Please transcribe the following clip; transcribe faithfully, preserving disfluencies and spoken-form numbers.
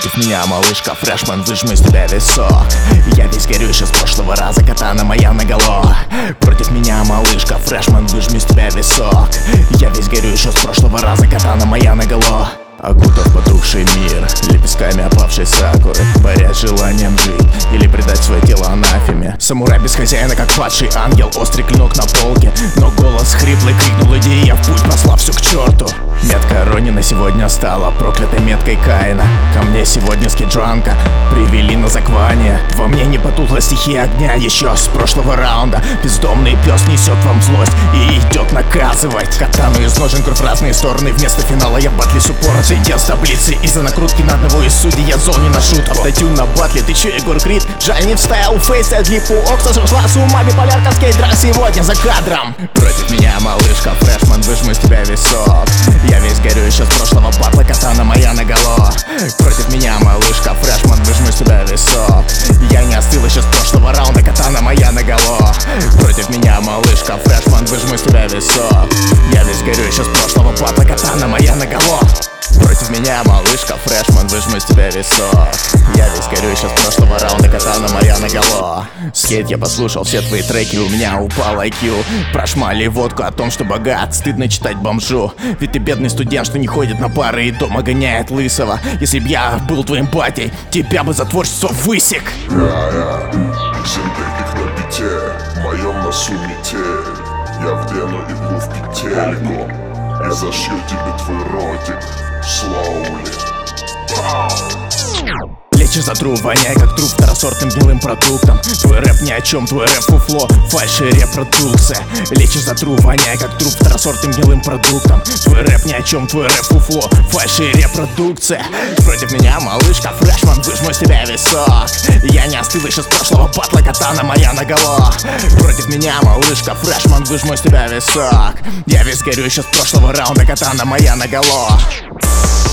Против меня, малышка, фрешман, выжму из тебя весь сок. Я весь горю еще с прошлого раза, катана моя наголо. Против меня, малышка, фрешман, выжму из тебя весь сок. Я весь горю еще с прошлого раза, катана моя наголо. Окутав потухший мир лепестками опавшей сакуры, борясь желанием жить или предать свое тело анафеме. Самурай без хозяина, как падший ангел, острый клинок на полке, но голос хриплый крикнул: иди, я в путь, послав все к черту. Метка Ронина сегодня стала проклятой меткой Каина. Ко мне сегодня скиджанка привели на заклание. Во мне не потухла стихия огня еще с прошлого раунда. Бездомный пес несет вам злость и идет наказывать. Катану из ножен кровь в разные стороны. Вместо финала я батли с упора сидел с таблицы. Из-за накрутки на одного из судей я зол не ношу. Автотюн на батле, ты че, Егор Крид? Жаль, не вставил фейс от липу. Окса сошла с ума, биполярка скейт-драк сегодня за кадром. Против меня, малышка, фрешман, выжму из тебя весь сок. Я весь горю еще с прошлого батла, катана моя наголо. Против меня, малышка, фрешман, выжму из тебя весь сок. Я не остыл еще с прошлого раунда, катана моя наголо. Против меня, малышка, фрешман, выжму из тебя весь сок. Я весь горю еще с прошлого батла, катана моя наголо. Против меня, малышка, фрешман, выжму из тебя весь сок. Я весь горю еще с прошлого раунда, катана моя наголо. Скейт, я послушал все твои треки, у меня упал ай кью. Прошмали водку о том, что богат, стыдно читать бомжу. Ведь ты бедный студент, что не ходит на пары и дома гоняет лысого. Если б я был твоим батей, тебя бы за творчество высек. Я-я, синтетик на бите, в моем носу метель. Я вдену иглу в петельку и зашью тебе твой ротик слоули. Лечишь за тру, воняй как труп второсортным гнилым продуктом. Твой рэп ни о чем, твой рэп фуфло, фальши репродукция. Лечишь за тру, воняй как труп второсортным гнилым продуктом. Твой рэп ни о чем, твой рэп фуфло, фальши репродукция. Против меня, малышка, фрешман, выжму из тебя весь сок. Я не остыл еще с прошлого батла, катана моя наголо. Против меня, малышка, фрешман, выжму из тебя весь сок. Я весь горю еще с прошлого раунда, катана моя наголо.